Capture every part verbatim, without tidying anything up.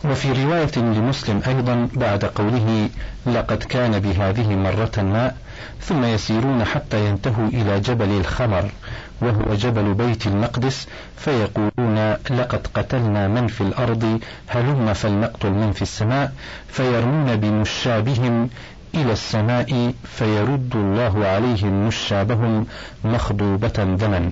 وفي رواية لمسلم أيضا بعد قوله لقد كان بهذه مرة ماء ثم يسيرون حتى ينتهوا إلى جبل الخمر وهو جبل بيت المقدس فيقولون لقد قتلنا من في الأرض هلم فلنقتل من في السماء فيرمون بمشابهم إلى السماء فيرد الله عليهم مشابهم مخضوبة دما.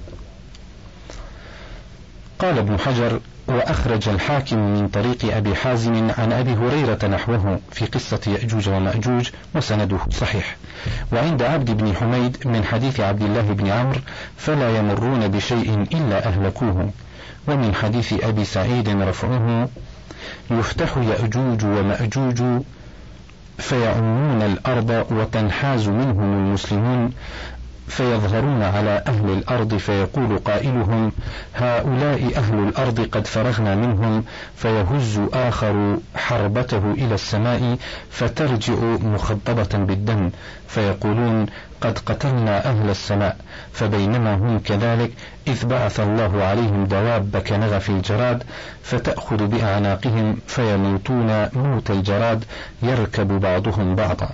قال ابن حجر: وأخرج الحاكم من طريق أبي حازم عن أبي هريرة نحوه في قصة يأجوج ومأجوج وسنده صحيح. وعند عبد بن حميد من حديث عبد الله بن عمرو فلا يمرون بشيء إلا أهلكوه. ومن حديث أبي سعيد رفعه يفتح يأجوج ومأجوج فيعمون الأرض وتنحاز منهم المسلمون فيظهرون على أهل الأرض فيقول قائلهم هؤلاء أهل الأرض قد فرغنا منهم فيهز آخر حربته إلى السماء فترجع مخضبة بالدم فيقولون قد قتلنا أهل السماء. فبينما هم كذلك إذ بعث الله عليهم دواب كنغف الجراد فتأخذ بأعناقهم فيموتون موت الجراد يركب بعضهم بعضا.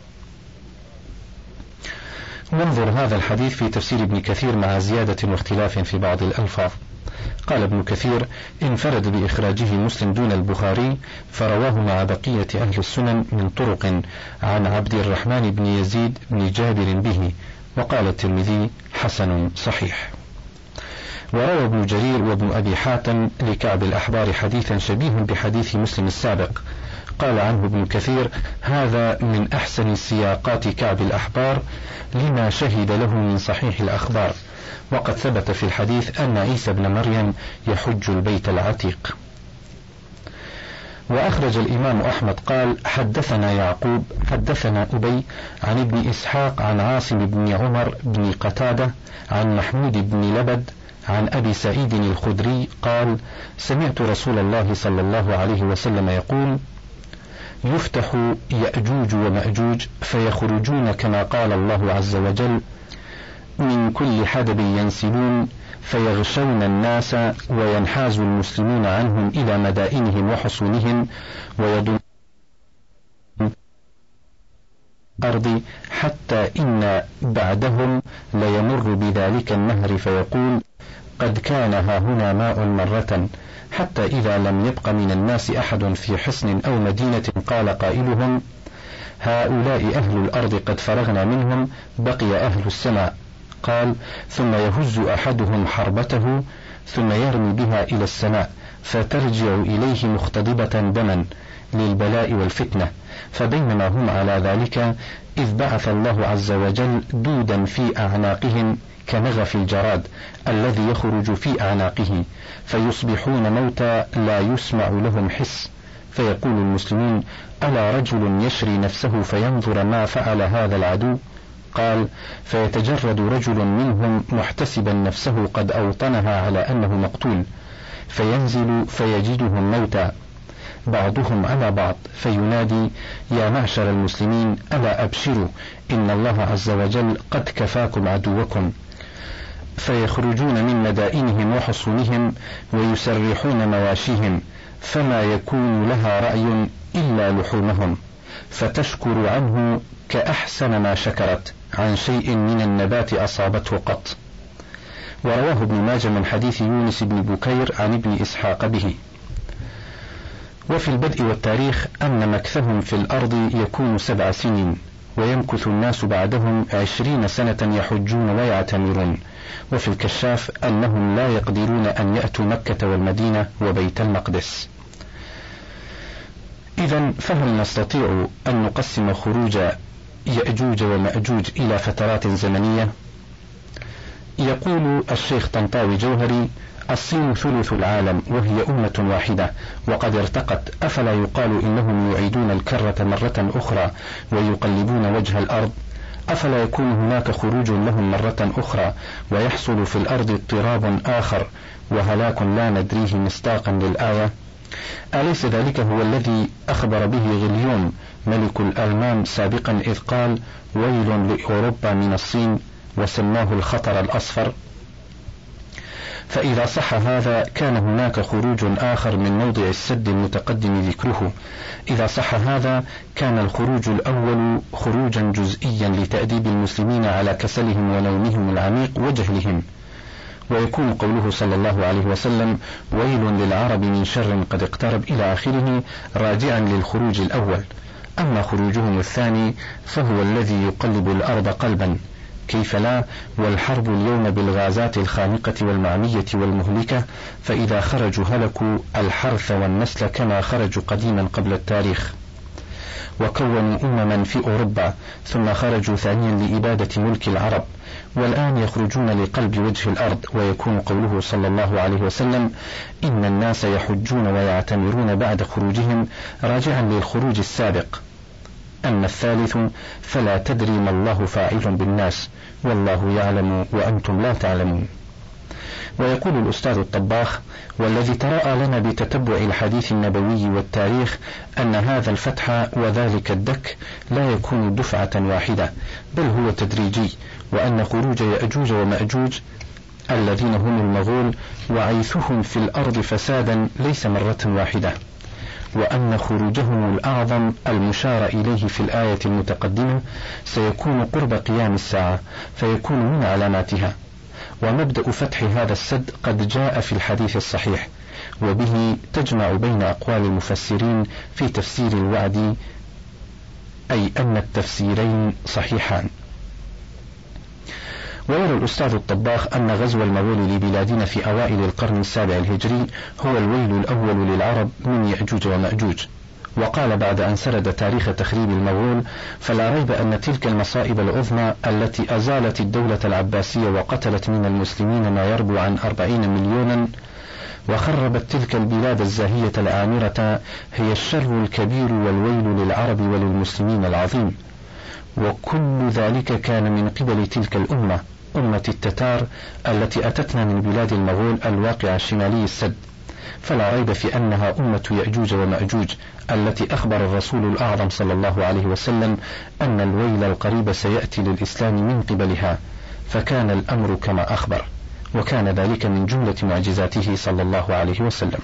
وانظر هذا الحديث في تفسير ابن كثير مع زيادة واختلاف في بعض الألفاظ. قال ابن كثير: انفرد بإخراجه مسلم دون البخاري فرواه مع بقية أهل السنن من طرق عن عبد الرحمن بن يزيد بن جابر به. وقال الترمذي: حسن صحيح. وروى ابن جرير وابن أبي حاتم لكعب الأحبار حديثا شبيه بحديث مسلم السابق. قال عنه ابن كثير: هذا من أحسن سياقات كعب الأحبار لما شهد له من صحيح الأخبار. وقد ثبت في الحديث أن عيسى بن مريم يحج البيت العتيق. وأخرج الإمام أحمد قال: حدثنا يعقوب حدثنا أبي عن ابن إسحاق عن عاصم بن عمر بن قتادة عن محمود بن لبد عن أبي سعيد الخدري قال: سمعت رسول الله صلى الله عليه وسلم يقول: يفتح يأجوج ومأجوج فيخرجون كما قال الله عز وجل من كل حدب ينسلون فيغشون الناس وينحاز المسلمون عنهم إلى مدائنهم وحصونهم ويضمون الأرض حتى إن بعدهم ليمر بذلك النهر فيقول قد كان هاهنا ماء مرة، حتى إذا لم يبق من الناس أحد في حصن أو مدينة قال قائلهم هؤلاء أهل الأرض قد فرغنا منهم بقي أهل السماء. قال: ثم يهز أحدهم حربته ثم يرمي بها إلى السماء فترجع إليه مختضبة دما للبلاء والفتنة. فبينما هم على ذلك إذ بعث الله عز وجل دودا في أعناقهم كنغف الجراد الذي يخرج في أعناقه فيصبحون موتى لا يسمع لهم حس. فيقول المسلمون: ألا رجل يشري نفسه فينظر ما فعل هذا العدو؟ قال: فيتجرد رجل منهم محتسبا نفسه قد أوطنها على أنه مقتول فينزل فيجدهم موتى بعضهم على بعض فينادي: يا معشر المسلمين ألا أبشروا إن الله عز وجل قد كفاكم عدوكم. فيخرجون من مدائنهم وحصونهم ويسرحون مواشيهم فما يكون لها رأي إلا لحومهم فتشكر عنه كأحسن ما شكرت عن شيء من النبات أصابته قط. ورواه ابن ماجه من حديث يونس بن بكير عن ابن إسحاق به. وفي البدء والتاريخ أن مكثهم في الأرض يكون سبع سنين ويمكث الناس بعدهم عشرين سنة يحجون ويعتمرون. وفي الكشاف أنهم لا يقدرون أن يأتوا مكة والمدينة وبيت المقدس. إذن فهل نستطيع أن نقسم خروج يأجوج ومأجوج إلى فترات زمنية؟ يقول الشيخ طنطاوي جوهري: الصين ثلث العالم وهي أمة واحدة وقد ارتقت، أفلا يقال إنهم يعيدون الكرة مرة أخرى ويقلبون وجه الأرض؟ أفلا يكون هناك خروج لهم مرة أخرى ويحصل في الأرض اضطراب آخر وهلاك لا ندريه مصداقا للآية؟ أليس ذلك هو الذي أخبر به غليون ملك الألمان سابقا إذ قال: ويل لأوروبا من الصين، وسماه الخطر الأصفر؟ فإذا صح هذا كان هناك خروج آخر من موضع السد المتقدم ذكره. إذا صح هذا كان الخروج الأول خروجا جزئيا لتأديب المسلمين على كسلهم ونومهم العميق وجهلهم، ويكون قوله صلى الله عليه وسلم ويل للعرب من شر قد اقترب إلى آخره راجعا للخروج الأول. أما خروجهم الثاني فهو الذي يقلب الأرض قلبا، كيف لا، والحرب اليوم بالغازات الخانقة والمعمية والمهلكة، فإذا خرجوا هلكوا الحرث والنسل كما خرجوا قديما قبل التاريخ، وكونوا أمما في أوروبا، ثم خرجوا ثانيا لإبادة ملك العرب، والآن يخرجون لقلب وجه الأرض. ويكون قوله صلى الله عليه وسلم إن الناس يحجون ويعتمرون بعد خروجهم راجعا للخروج السابق. أما الثالث فلا تدري ما الله فاعل بالناس والله يعلم وأنتم لا تعلمون. ويقول الأستاذ الطباخ والذي تراءى لنا بتتبع الحديث النبوي والتاريخ أن هذا الفتح وذلك الدك لا يكون دفعة واحدة بل هو تدريجي، وأن خروج يأجوج ومأجوج الذين هم المغول وعيثهم في الأرض فسادا ليس مرة واحدة، وأن خروجهم الأعظم المشار إليه في الآية المتقدمة سيكون قرب قيام الساعة فيكون من علاماتها. ومبدأ فتح هذا السد قد جاء في الحديث الصحيح، وبه تجمع بين أقوال المفسرين في تفسير الوعد، أي أن التفسيرين صحيحان. ويرى الأستاذ الطباخ أن غزو المغول لبلادنا في أوائل القرن السابع الهجري هو الويل الأول للعرب من يأجوج ومأجوج. وقال بعد أن سرد تاريخ تخريب المغول فلا ريب أن تلك المصائب العظمى التي أزالت الدولة العباسية وقتلت من المسلمين ما يربو عن أربعين مليونا وخربت تلك البلاد الزاهية العامرة هي الشر الكبير والويل للعرب وللمسلمين العظيم، وكل ذلك كان من قبل تلك الأمة أمة التتار التي أتتنا من بلاد المغول الواقع شمالي السد. فلا ريب في أنها أمة يأجوج ومأجوج التي أخبر الرسول الأعظم صلى الله عليه وسلم أن الويل القريب سيأتي للإسلام من قبلها، فكان الأمر كما أخبر، وكان ذلك من جملة معجزاته صلى الله عليه وسلم.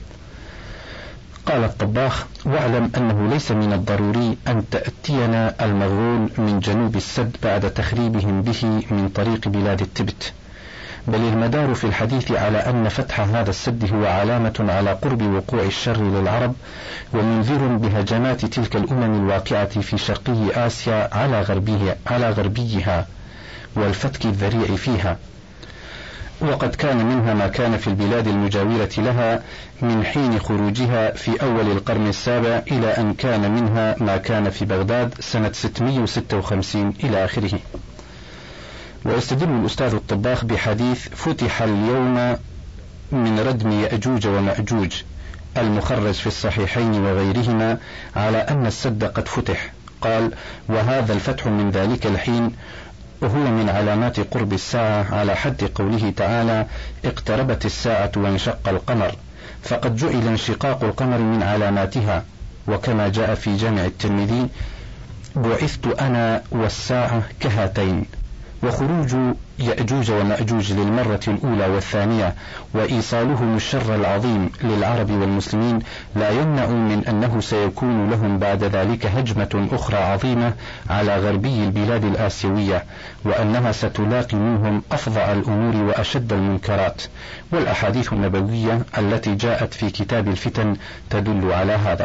قال الطباخ واعلم أنه ليس من الضروري أن تأتينا المغول من جنوب السد بعد تخريبهم به من طريق بلاد التبت، بل المدار في الحديث على أن فتح هذا السد هو علامة على قرب وقوع الشر للعرب ومنذر بهجمات تلك الأمم الواقعة في شرقي آسيا على غربيه على غربيها والفتك الذريع فيها. وقد كان منها ما كان في البلاد المجاورة لها من حين خروجها في أول القرن السابع إلى أن كان منها ما كان في بغداد سنة ستمائة وستة وخمسين إلى آخره. ويستدل الأستاذ الطباخ بحديث فتح اليوم من ردم يأجوج ومأجوج المخرج في الصحيحين وغيرهما على أن السد قد فتح. قال وهذا الفتح من ذلك الحين وهو من علامات قرب الساعة على حد قوله تعالى اقتربت الساعة وانشق القمر، فقد جعل انشقاق القمر من علاماتها، وكما جاء في جامع الترمذي بعثت أنا والساعة كهاتين. وخروج يأجوج ومأجوج للمرة الأولى والثانية وإيصالهم الشر العظيم للعرب والمسلمين لا يمنع من أنه سيكون لهم بعد ذلك هجمة أخرى عظيمة على غربي البلاد الآسيوية، وأنها ستلاقي منهم أفظع الأمور وأشد المنكرات، والأحاديث النبوية التي جاءت في كتاب الفتن تدل على هذا.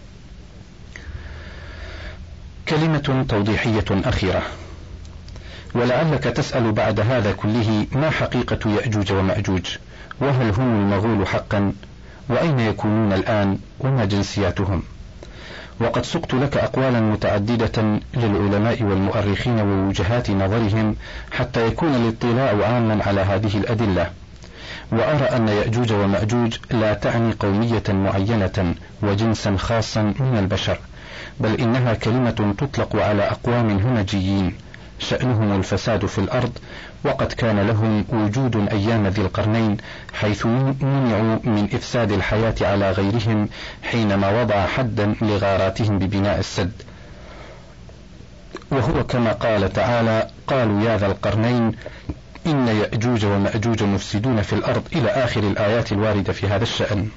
كلمة توضيحية أخيرة. ولعلك تسأل بعد هذا كله ما حقيقة يأجوج ومأجوج، وهل هم المغول حقا، وأين يكونون الآن، وما جنسياتهم؟ وقد سقت لك أقوالا متعددة للعلماء والمؤرخين ووجهات نظرهم حتى يكون الاطلاع عاما على هذه الأدلة. وأرى أن يأجوج ومأجوج لا تعني قومية معينة وجنسا خاصا من البشر، بل إنها كلمة تطلق على أقوام همجيين شأنهم الفساد في الأرض، وقد كان لهم وجود أيام ذي القرنين حيث منعوا من إفساد الحياة على غيرهم حينما وضع حدا لغاراتهم ببناء السد، وهو كما قال تعالى قالوا يا ذا القرنين إن يأجوج ومأجوج مفسدون في الأرض إلى آخر الآيات الواردة في هذا الشأن.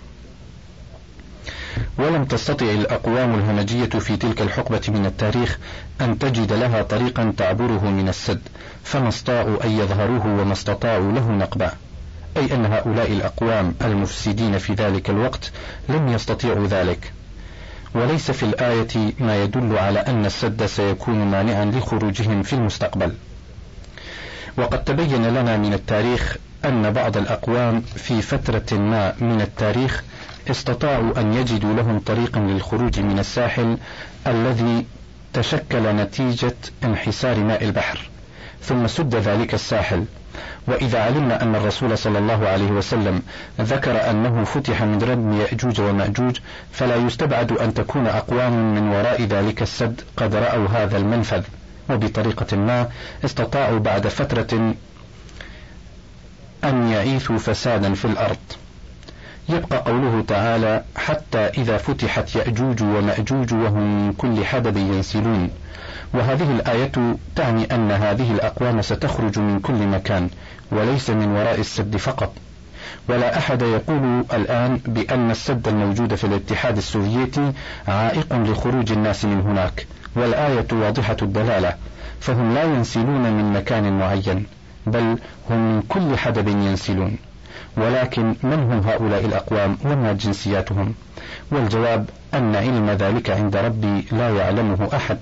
ولم تستطع الأقوام الهمجية في تلك الحقبة من التاريخ أن تجد لها طريقا تعبره من السد، فما استطاعوا أن يظهروه وما استطاعوا له نقبا، أي أن هؤلاء الأقوام المفسدين في ذلك الوقت لم يستطيعوا ذلك. وليس في الآية ما يدل على أن السد سيكون مانعا لخروجهم في المستقبل. وقد تبين لنا من التاريخ أن بعض الأقوام في فترة ما من التاريخ استطاعوا أن يجدوا لهم طريقا للخروج من الساحل الذي تشكل نتيجة انحسار ماء البحر، ثم سد ذلك الساحل. وإذا علمنا أن الرسول صلى الله عليه وسلم ذكر أنه فتح من ردم يأجوج ومأجوج، فلا يستبعد أن تكون أقوام من وراء ذلك السد قد رأوا هذا المنفذ، وبطريقة ما استطاعوا بعد فترة أن يعيثوا فسادا في الأرض. يبقى قوله تعالى: حتى إذا فتحت يأجوج ومأجوج وهم من كل حدب ينسلون. وهذه الآية تعني أن هذه الأقوام ستخرج من كل مكان وليس من وراء السد فقط. ولا أحد يقول الآن بأن السد الموجود في الاتحاد السوفيتي عائق لخروج الناس من هناك، والآية واضحة الدلالة، فهم لا ينسلون من مكان معين، بل هم من كل حدب ينسلون. ولكن من هم هؤلاء الأقوام وما جنسياتهم؟ والجواب أن علم ذلك عند ربي لا يعلمه أحد.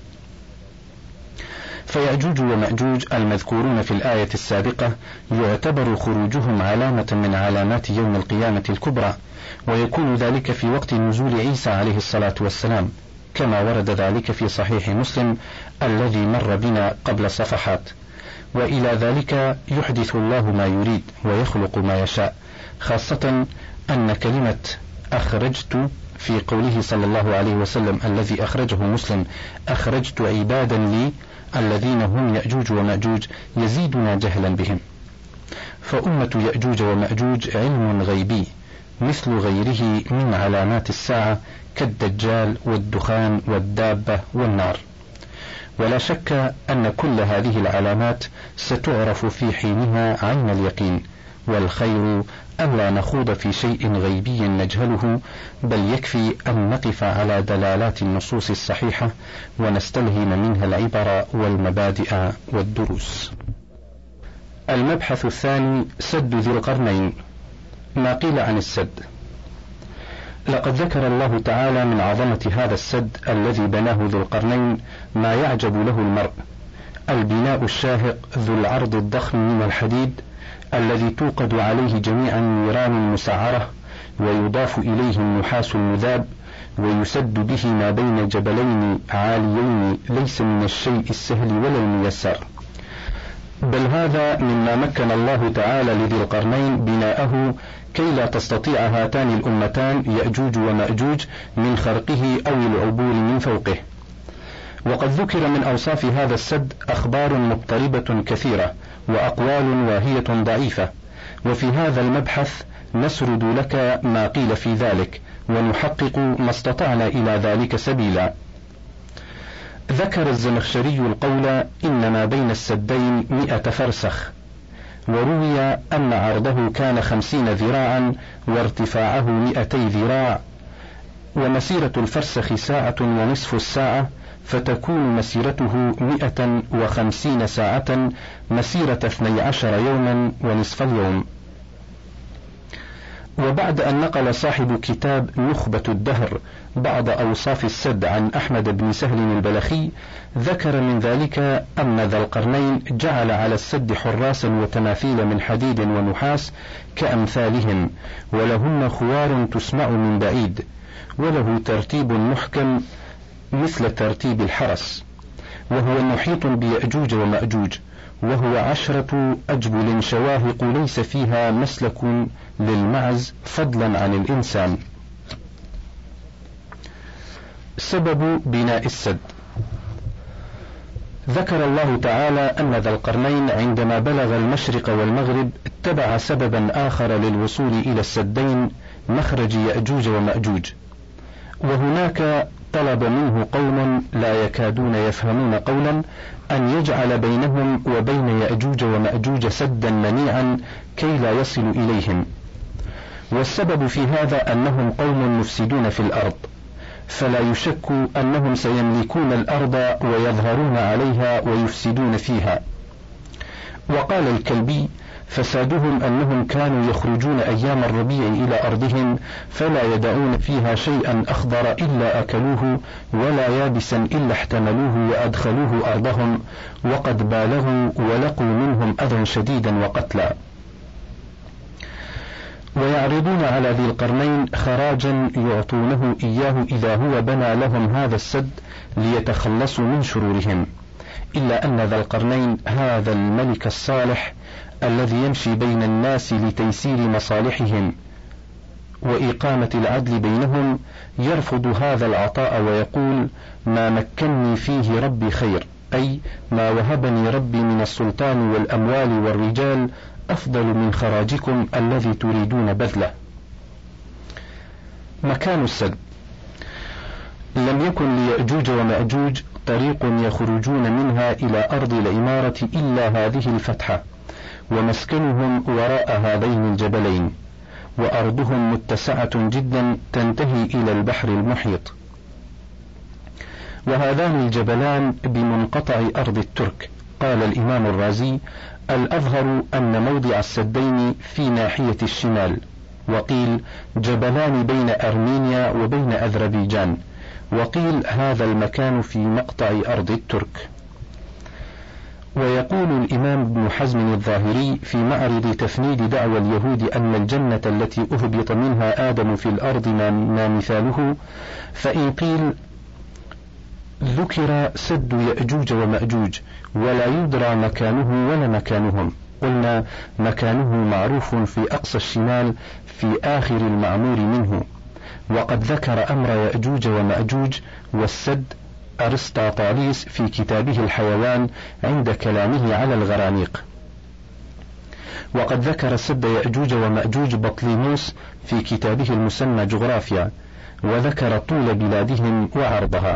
فيأجوج ومأجوج المذكورون في الآية السابقة يعتبر خروجهم علامة من علامات يوم القيامة الكبرى، ويكون ذلك في وقت نزول عيسى عليه الصلاة والسلام، كما ورد ذلك في صحيح مسلم الذي مر بنا قبل صفحات. وإلى ذلك يحدث الله ما يريد ويخلق ما يشاء، خاصة أن كلمة أخرجت في قوله صلى الله عليه وسلم الذي أخرجه مسلم: أخرجت عبادا لي الذين هم يأجوج ومأجوج، يزيدنا جهلا بهم. فأمة يأجوج ومأجوج علم غيبي مثل غيره من علامات الساعة كالدجال والدخان والدابة والنار. ولا شك أن كل هذه العلامات ستعرف في حينها عين اليقين، والخير ألا نخوض في شيء غيبي نجهله، بل يكفي أن نقف على دلالات النصوص الصحيحة ونستلهم منها العبر والمبادئ والدروس. المبحث الثاني: سد ذي القرنين. ما قيل عن السد. لقد ذكر الله تعالى من عظمة هذا السد الذي بناه ذو القرنين ما يعجب له المرء: البناء الشاهق ذو العرض الضخم من الحديد الذي توقد عليه جميع النيران المسعرة، ويضاف إليه النحاس المذاب، ويسد به ما بين جبلين عاليين ليس من الشيء السهل ولا الميسر. بل هذا مما مكن الله تعالى لذي القرنين بناءه كي لا تستطيع هاتان الأمتان يأجوج ومأجوج من خرقه أو العبور من فوقه. وقد ذكر من أوصاف هذا السد أخبار مضطربة كثيرة وأقوال واهية ضعيفة، وفي هذا المبحث نسرد لك ما قيل في ذلك ونحقق ما استطعنا إلى ذلك سبيلا. ذكر الزمخشري القول: إن ما بين السدين مئة فرسخ، وروي أن عرضه كان خمسين ذراعا وارتفاعه مئتي ذراع، ومسيرة الفرسخ ساعة ونصف الساعة، فتكون مسيرته مئة وخمسين ساعة، مسيرة اثني عشر يوما ونصف اليوم. وبعد أن نقل صاحب كتاب نخبة الدهر بعض أوصاف السد عن أحمد بن سهل البلخي، ذكر من ذلك أن ذا القرنين جعل على السد حراسا وتماثيل من حديد ونحاس كأمثالهم، ولهن خوار تسمع من بعيد، وله ترتيب محكم مثل ترتيب الحرس، وهو محيط بيأجوج ومأجوج، وهو عشرة أجبل شواهق ليس فيها مسلك للمعز فضلا عن الإنسان. سبب بناء السد. ذكر الله تعالى أن ذا القرنين عندما بلغ المشرق والمغرب اتبع سببا آخر للوصول إلى السدين، مخرج يأجوج ومأجوج، وهناك طلب منه قوم لا يكادون يفهمون قولا أن يجعل بينهم وبين يأجوج ومأجوج سدا منيعا كي لا يصل إليهم. والسبب في هذا أنهم قوم مفسدون في الأرض، فلا يشك أنهم سيملكون الأرض ويظهرون عليها ويفسدون فيها. وقال الكلبي: فسادهم أنهم كانوا يخرجون أيام الربيع إلى أرضهم فلا يدعون فيها شيئا أخضر إلا أكلوه ولا يابسا إلا احتملوه وأدخلوه أرضهم، وقد بالغوا ولقوا منهم أذى شديدا وقتلا. ويعرضون على ذي القرنين خراجا يعطونه إياه إذا هو بنى لهم هذا السد ليتخلصوا من شرورهم، إلا أن ذا القرنين هذا الملك الصالح الذي يمشي بين الناس لتيسير مصالحهم وإقامة العدل بينهم يرفض هذا العطاء ويقول: ما مكنني فيه ربي خير، أي ما وهبني ربي من السلطان والأموال والرجال أفضل من خراجكم الذي تريدون بذله. مكان السد: لم يكن ليأجوج ومأجوج طريق يخرجون منها إلى أرض العمارة إلا هذه الفتحة، ومسكنهم وراء هذين الجبلين، وأرضهم متسعة جدا تنتهي إلى البحر المحيط. وهذان الجبلان بمنقطع أرض الترك. قال الإمام الرازي: الأظهر أن موضع السدين في ناحية الشمال، وقيل جبلان بين أرمينيا وبين أذربيجان، وقيل هذا المكان في مقطع أرض الترك. ويقول الإمام ابن حزم الظاهري في معرض تفنيد دعوى اليهود أن الجنة التي أهبط منها آدم في الأرض ما مثاله، فإن قيل ذكر سد يأجوج ومأجوج ولا يدرى مكانه ولا مكانهم، قلنا مكانه معروف في أقصى الشمال في آخر المعمور منه. وقد ذكر أمر يأجوج ومأجوج والسد أرسطاطاليس في كتابه الحيوان عند كلامه على الغرانيق. وقد ذكر سد يأجوج ومأجوج بطليموس في كتابه المسمى جغرافيا، وذكر طول بلادهم وعرضها.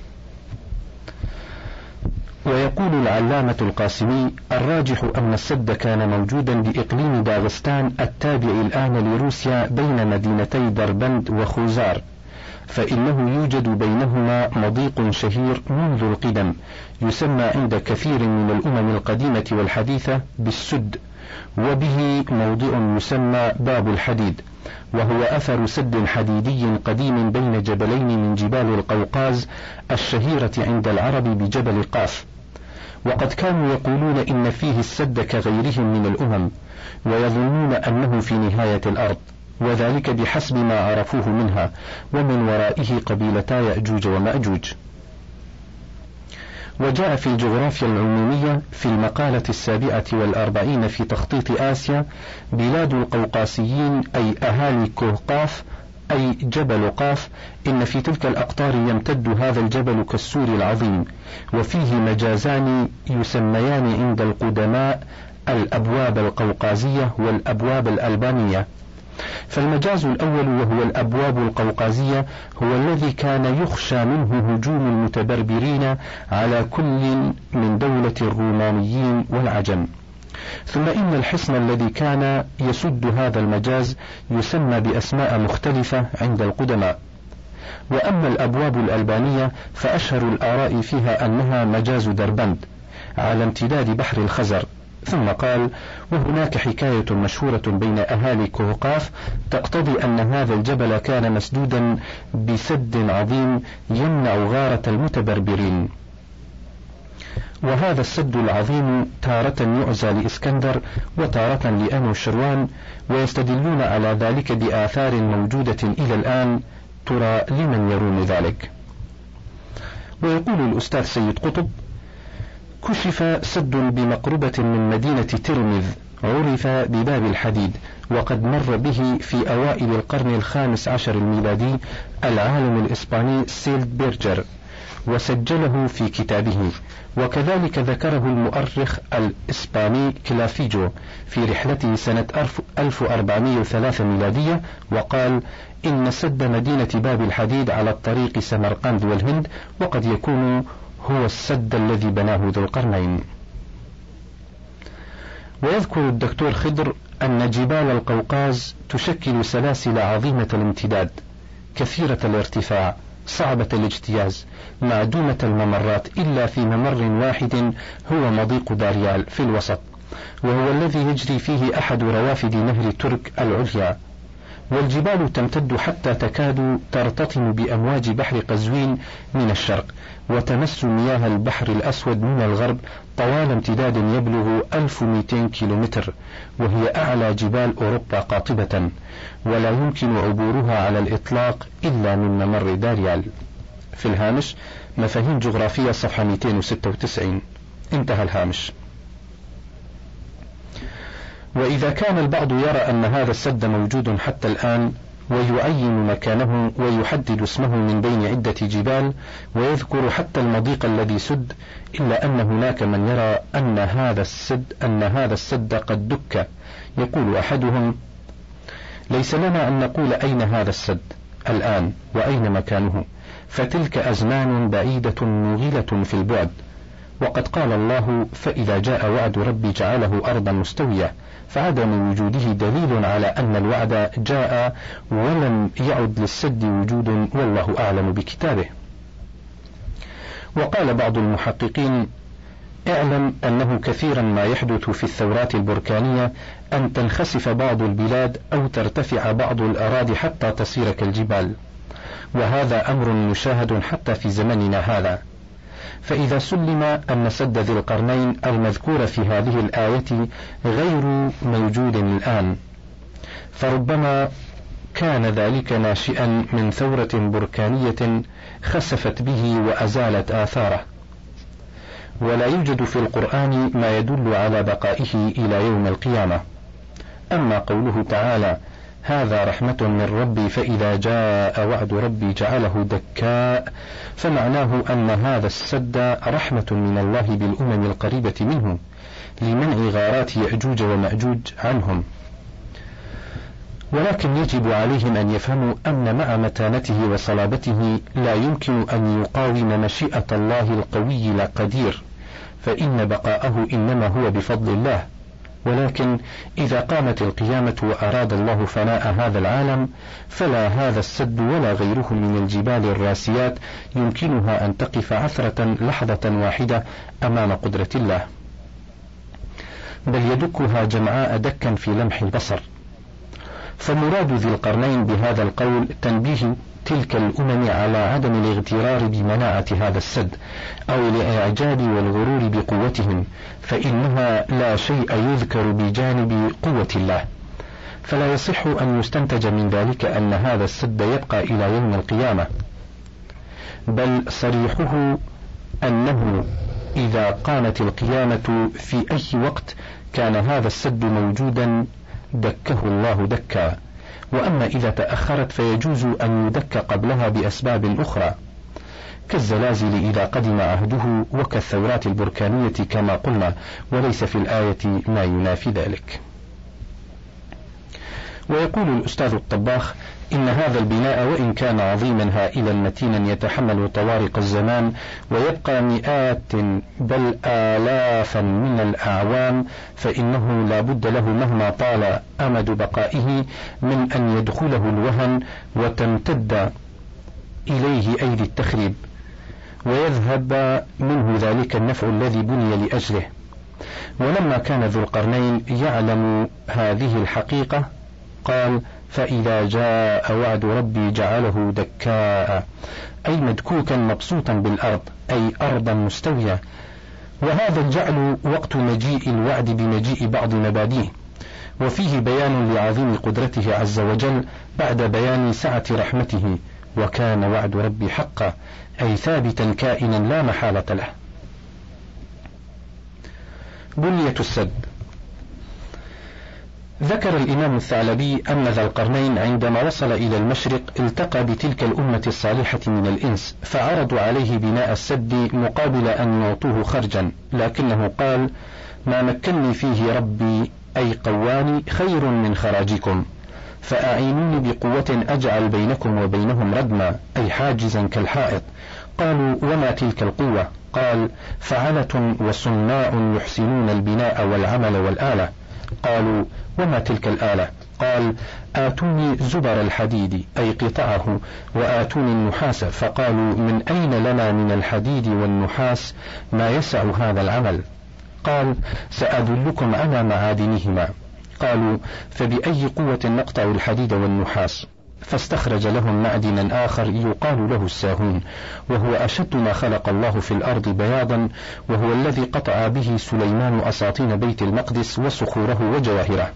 ويقول العلامة القاسمي: الراجح أن السد كان موجودا بإقليم داغستان التابع الآن لروسيا بين مدينتي دربند وخوزار، فإنه يوجد بينهما مضيق شهير منذ القدم يسمى عند كثير من الأمم القديمة والحديثة بالسد، وبه موضع يسمى باب الحديد، وهو أثر سد حديدي قديم بين جبلين من جبال القوقاز الشهيرة عند العرب بجبل قاف. وقد كانوا يقولون إن فيه السد كغيرهم من الأمم، ويظنون أنه في نهاية الأرض، وذلك بحسب ما عرفوه منها، ومن ورائه قبيلتا يأجوج ومأجوج. وجاء في الجغرافيا العمومية في المقالة السابعة والأربعين في تخطيط آسيا: بلاد القوقاسيين أي أهالي كهقاف أي جبل قاف، إن في تلك الأقطار يمتد هذا الجبل كالسور العظيم، وفيه مجازان يسميان عند القدماء الأبواب القوقازية والأبواب الألبانية. فالمجاز الأول وهو الأبواب القوقازية هو الذي كان يخشى منه هجوم المتبربرين على كل من دولة الرومانيين والعجم. ثم إن الحصن الذي كان يسد هذا المجاز يسمى بأسماء مختلفة عند القدماء. وأما الأبواب الألبانية فأشهر الآراء فيها أنها مجاز دربند على امتداد بحر الخزر. ثم قال: وهناك حكاية مشهورة بين أهالي كهقاف تقتضي أن هذا الجبل كان مسدودا بسد عظيم يمنع غارة المتبربرين. وهذا السد العظيم تارة يعزى لإسكندر وتارة لأنوشروان، ويستدلون على ذلك بآثار موجودة إلى الآن، ترى لمن يروم ذلك. ويقول الأستاذ سيد قطب: كشف سد بمقربة من مدينة ترمذ عرف بباب الحديد، وقد مر به في أوائل القرن الخامس عشر الميلادي العالم الإسباني سيلد بيرجر وسجله في كتابه. وكذلك ذكره المؤرخ الإسباني كلافيجو في رحلته سنة ألف وأربعمائة وثلاثة ميلادية، وقال: إن سد مدينة باب الحديد على الطريق سمرقند والهند، وقد يكون هو السد الذي بناه ذو القرنين. ويذكر الدكتور خضر أن جبال القوقاز تشكل سلاسل عظيمة الامتداد، كثيرة الارتفاع، صعبة الاجتياز، معدومة الممرات، إلا في ممر واحد هو مضيق داريال في الوسط، وهو الذي يجري فيه أحد روافد نهر ترك العليا. والجبال تمتد حتى تكاد ترتطم بأمواج بحر قزوين من الشرق، وتمس مياه البحر الأسود من الغرب طوال امتداد يبلغ ألف ومئتين كيلومتر، وهي أعلى جبال أوروبا قاطبة، ولا يمكن عبورها على الإطلاق إلا من ممر داريال. في الهامش: مفاهيم جغرافية، صفحة مئتين وستة وتسعين. انتهى الهامش. وإذا كان البعض يرى أن هذا السد موجود حتى الآن، ويعين مكانه ويحدد اسمه من بين عدة جبال، ويذكر حتى المضيق الذي سد، إلا أن هناك من يرى أن هذا السد أن هذا السد قد دك. يقول أحدهم: ليس لنا أن نقول أين هذا السد الآن وأين مكانه، فتلك أزمان بعيدة مغيلة في البعد. وقد قال الله: فإذا جاء وعد ربي جعله أرضا مستوية، فعدم وجوده دليل على أن الوعد جاء ولم يعد للسد وجود، والله أعلم بكتابه. وقال بعض المحققين: اعلم أنه كثيرا ما يحدث في الثورات البركانية أن تنخسف بعض البلاد أو ترتفع بعض الأراضي حتى تصير كالجبال، وهذا أمر مشاهد حتى في زمننا هذا. فإذا سلم أن سد ذي القرنين المذكور في هذه الآية غير موجود الآن، فربما كان ذلك ناشئا من ثورة بركانية خسفت به وأزالت آثاره، ولا يوجد في القرآن ما يدل على بقائه إلى يوم القيامة. أما قوله تعالى: هذا رحمة من ربي فإذا جاء وعد ربي جعله دكاء، فمعناه أن هذا السد رحمة من الله بالأمم القريبة منه لمنع غارات يأجوج ومأجوج عنهم. ولكن يجب عليهم أن يفهموا أن مع متانته وصلابته لا يمكن أن يقاوم مشيئة الله القوي القدير، فإن بقاءه إنما هو بفضل الله. ولكن إذا قامت القيامة وأراد الله فناء هذا العالم، فلا هذا السد ولا غيره من الجبال الراسيات يمكنها أن تقف عثرة لحظة واحدة أمام قدرة الله، بل يدكها جمعاء دكا في لمح البصر. فمراد ذي القرنين بهذا القول تنبيه تلك الأمم على عدم الاغترار بمناعة هذا السد أو الإعجاب والغرور بقوتهم، فإنها لا شيء يذكر بجانب قوة الله، فلا يصح أن يستنتج من ذلك أن هذا السد يبقى إلى يوم القيامة، بل صريحه أنه إذا قامت القيامة في أي وقت كان هذا السد موجودا دكه الله دكا. وأما إذا تأخرت فيجوز أن يدك قبلها بأسباب أخرى، كالزلازل إذا قدم عهده، وكالثورات البركانية كما قلنا، وليس في الآية ما ينافي ذلك. ويقول الأستاذ الطباخ: إن هذا البناء وإن كان عظيما هائلا متينا يتحمل طوارق الزمان ويبقى مئات بل آلافا من الأعوام، فإنه لا بد له مهما طال أمد بقائه من أن يدخله الوهن وتمتد إليه أيدي التخريب، ويذهب منه ذلك النفع الذي بني لأجله. ولما كان ذو القرنين يعلم هذه الحقيقة قال: فإذا جاء وعد ربي جعله دكاء، أي مدكوكا مبسوطا بالأرض، أي أرضا مستوية. وهذا الجعل وقت مجيء الوعد بمجيء بعض مبادئه، وفيه بيان لعظيم قدرته عز وجل بعد بيان سعة رحمته. وكان وعد ربي حقا، أي ثابتا كائنا لا محالة له. بنية السد. ذكر الإمام الثعلبي أن ذا القرنين عندما وصل إلى المشرق التقى بتلك الأمة الصالحة من الإنس، فعرضوا عليه بناء السد مقابل أن يعطوه خرجا، لكنه قال: ما مكنني فيه ربي أي قواني خير من خراجكم، فأعينوني بقوة أجعل بينكم وبينهم ردما، أي حاجزا كالحائط. قالوا: وما تلك القوة؟ قال: فعلة وصناع يحسنون البناء والعمل والآلة. قالوا: وما تلك الآلة؟ قال: آتوني زبر الحديد أي قطعه، وآتوني النحاس. فقالوا: من أين لنا من الحديد والنحاس ما يسع هذا العمل؟ قال: سأدلكم على معادنهما. قالوا: فبأي قوة نقطع الحديد والنحاس؟ فاستخرج لهم معدنا آخر يقال له الساهون، وهو أشد ما خلق الله في الأرض بياضا، وهو الذي قطع به سليمان أساطين بيت المقدس وصخوره وجواهره.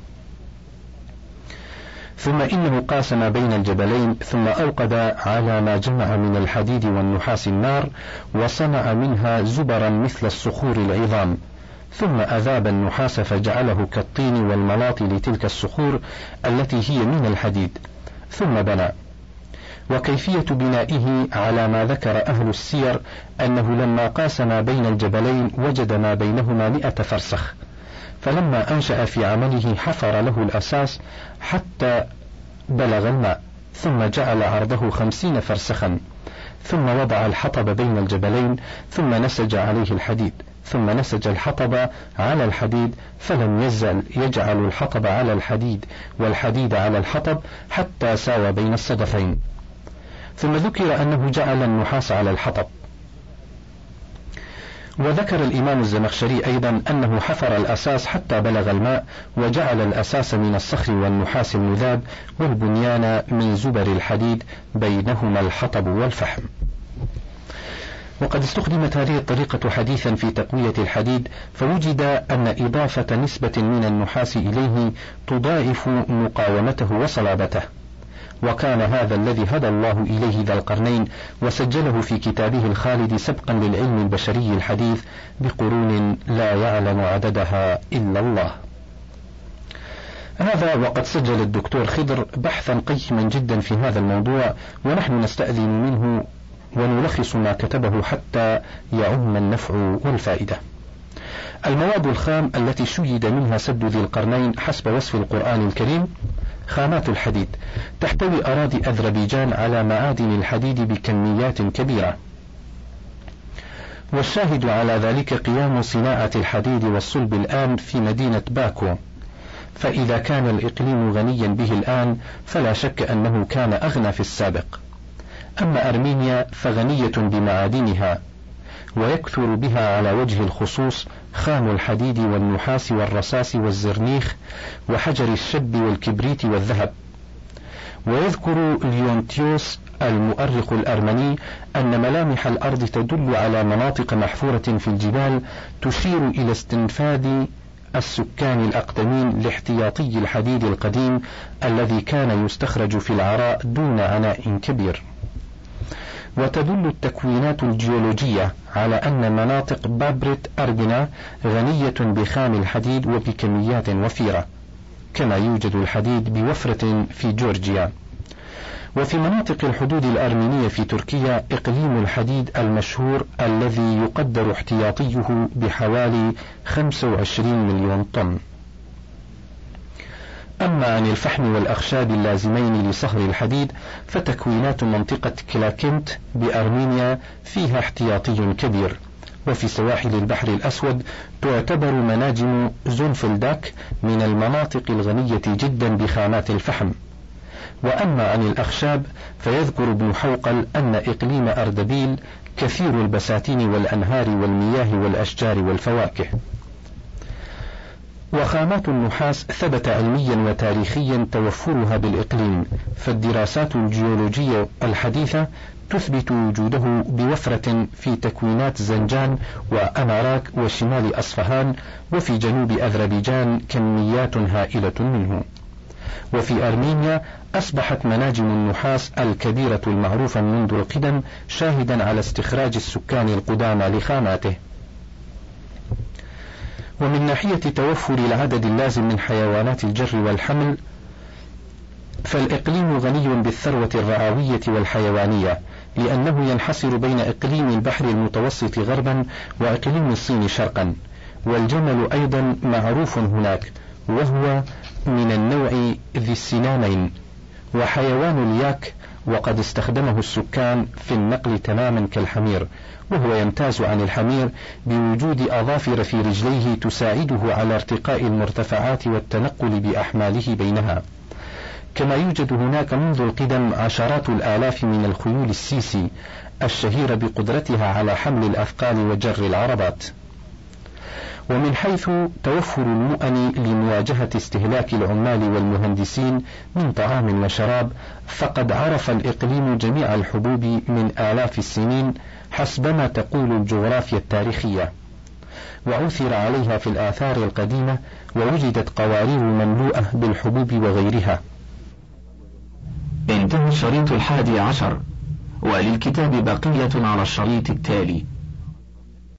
ثم إنه قاسم بين الجبلين، ثم أوقد على ما جمع من الحديد والنحاس النار، وصنع منها زبرا مثل الصخور العظام، ثم أذاب النحاس فجعله كالطين والملاط لتلك الصخور التي هي من الحديد، ثم بنى. وكيفية بنائه على ما ذكر أهل السير أنه لما قاس ما بين الجبلين وجد ما بينهما مئة فرسخ، فلما أنشأ في عمله حفر له الأساس حتى بلغ الماء، ثم جعل عرضه خمسين فرسخا، ثم وضع الحطب بين الجبلين، ثم نسج عليه الحديد، ثم نسج الحطب على الحديد، فلم يزل يجعل الحطب على الحديد والحديد على الحطب حتى ساوى بين الصدفين. ثم ذكر أنه جعل النحاس على الحطب. وذكر الإمام الزمخشري أيضا أنه حفر الأساس حتى بلغ الماء، وجعل الأساس من الصخر والنحاس المذاب، والبنيان من زبر الحديد، بينهما الحطب والفحم. وقد استخدمت هذه الطريقة حديثا في تقوية الحديد، فوجد أن إضافة نسبة من النحاس إليه تضاعف مقاومته وصلابته، وكان هذا الذي هدى الله إليه ذا القرنين وسجله في كتابه الخالد سبقا للعلم البشري الحديث بقرون لا يعلم عددها إلا الله. هذا وقد سجل الدكتور خضر بحثا قيما جدا في هذا الموضوع، ونحن نستأذن منه ونلخص ما كتبه حتى يعم النفع والفائدة. المواد الخام التي شيد منها سد ذي القرنين حسب وصف القرآن الكريم: خامات الحديد، تحتوي أراضي أذربيجان على معادن الحديد بكميات كبيرة، والشاهد على ذلك قيام صناعة الحديد والصلب الآن في مدينة باكو، فإذا كان الإقليم غنيا به الآن فلا شك أنه كان أغنى في السابق. أما أرمينيا فغنية بمعادنها، ويكثر بها على وجه الخصوص خام الحديد والنحاس والرصاص والزرنيخ وحجر الشب والكبريت والذهب. ويذكر ليونتيوس المؤرخ الأرمني أن ملامح الأرض تدل على مناطق محفورة في الجبال تشير إلى استنفاذ السكان الأقدمين لاحتياطي الحديد القديم الذي كان يستخرج في العراء دون عناء كبير. وتدل التكوينات الجيولوجية على أن مناطق بابرت أربنا غنية بخام الحديد وبكميات وفيرة، كما يوجد الحديد بوفرة في جورجيا. وفي مناطق الحدود الأرمينية في تركيا إقليم الحديد المشهور الذي يقدر احتياطيه بحوالي خمسة وعشرين مليون طن. أما عن الفحم والأخشاب اللازمين لصهر الحديد فتكوينات منطقة كلاكنت بأرمينيا فيها احتياطي كبير. وفي سواحل البحر الأسود تعتبر مناجم زونفلداك من المناطق الغنية جدا بخامات الفحم. وأما عن الأخشاب فيذكر ابن حوقل أن إقليم أردبيل كثير البساتين والأنهار والمياه والأشجار والفواكه. وخامات النحاس ثبت علميا وتاريخيا توفرها بالإقليم، فالدراسات الجيولوجية الحديثة تثبت وجوده بوفرة في تكوينات زنجان وأناراك وشمال أصفهان، وفي جنوب أذربيجان كميات هائلة منه. وفي أرمينيا أصبحت مناجم النحاس الكبيرة المعروفة منذ القدم شاهدا على استخراج السكان القدامى لخاماته. ومن ناحية توفر العدد اللازم من حيوانات الجر والحمل، فالإقليم غني بالثروة الرعوية والحيوانية، لأنه ينحصر بين إقليم البحر المتوسط غربا وإقليم الصين شرقا. والجمل أيضا معروف هناك، وهو من النوع ذي السنانين، وحيوان الياك، وقد استخدمه السكان في النقل تماما كالحمير، وهو يمتاز عن الحمير بوجود أظافر في رجليه تساعده على ارتقاء المرتفعات والتنقل بأحماله بينها. كما يوجد هناك منذ القدم عشرات الآلاف من الخيول السيسي الشهيرة بقدرتها على حمل الأثقال وجر العربات. ومن حيث توفر المؤن لمواجهة استهلاك العمال والمهندسين من طعام وشراب، فقد عرف الإقليم جميع الحبوب من آلاف السنين حسبما تقول الجغرافيا التاريخية، وعثر عليها في الآثار القديمة، ووجدت قوارير مملوءة بالحبوب وغيرها. انتهى الشريط الحادي عشر، وللكتاب بقية على الشريط التالي.